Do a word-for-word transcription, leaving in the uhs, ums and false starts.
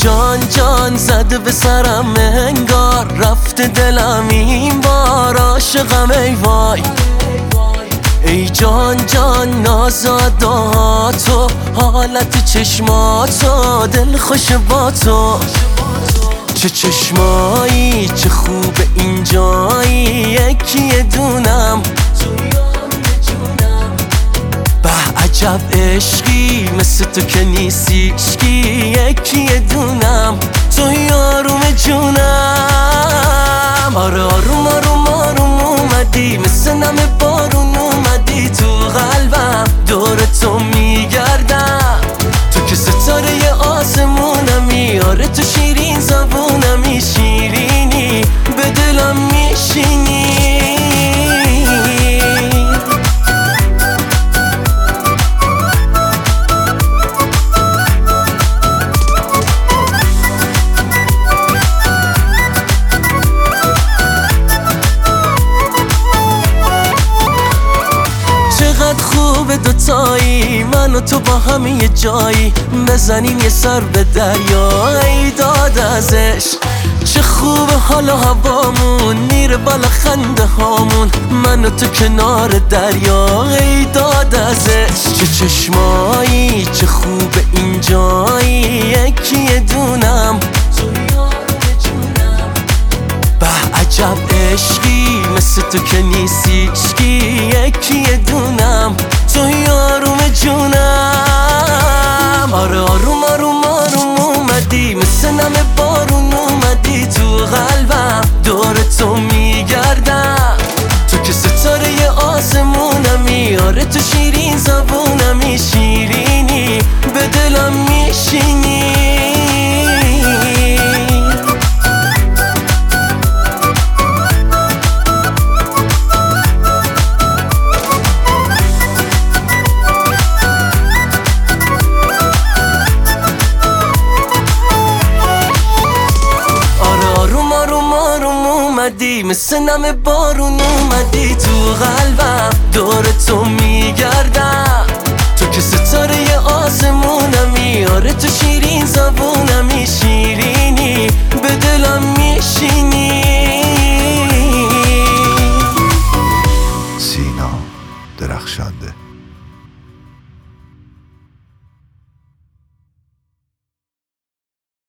جان جان زده به سرم انگار رفته دلم این بار عاشقم ای وای. ای جان جان نازاداتو حالت چشماتو دل خوش با تو. چه چشمایی چه خوب اینجایی یکی دونم به عجب عشقی مثل تو که نیستی عشقی یکی دونم تو یاروم جونم. آره آروم آروم آروم اومدی مثل نم بارون اومدی تو قلبم دور تو میگردم تو که ستاره آسمونمی. آره تو شیرین زبونمی شیرینی به دلم میشینی. خوبه دوتایی من و تو با هم یه جایی بزنیم یه سر به دریا ای داد ازش. چه خوبه حالا هوامون میره بالا خنده هامون من و تو کنار دریا ای داد ازش. چه چشمایی چه خوبه اینجایی یکی دونم به عجب عشقی مثل تو که نیستی عشقی یکی دونم تو یاروم جونم. آره آروم آروم آروم اومدی مثل نم بارون اومدی تو قلبم دور تو میگردم تو که ستاره آسمونمی. آره تو شیرین زبونمی شیرینی به دلم میشینی. مثل نم بارون اومدی تو قلبم دور تو میگردم تو که ستاره آسمونمی. آره تو شیرین زبونمی شیرین